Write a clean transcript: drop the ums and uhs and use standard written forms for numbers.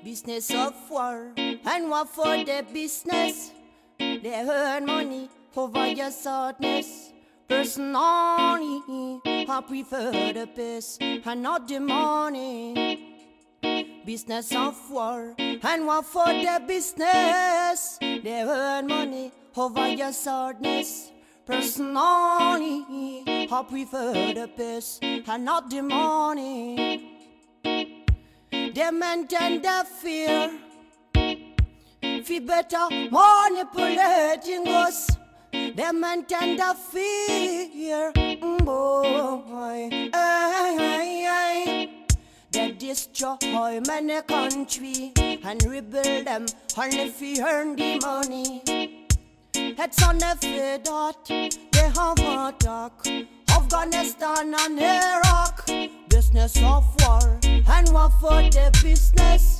Business of war and war for the business. They earn money over your sadness. Personally, I prefer the peace and not the money. Business of war and war for the business. They earn money over your sadness. Personally, I prefer the peace and not the money. They maintain their fear. Fi better manipulating us. They maintain their fear. Boy, they destroy many countries and rebuild them only fi earn the money. It's on the fear that they have attack Afghanistan and Iraq. Business of war and war for the business.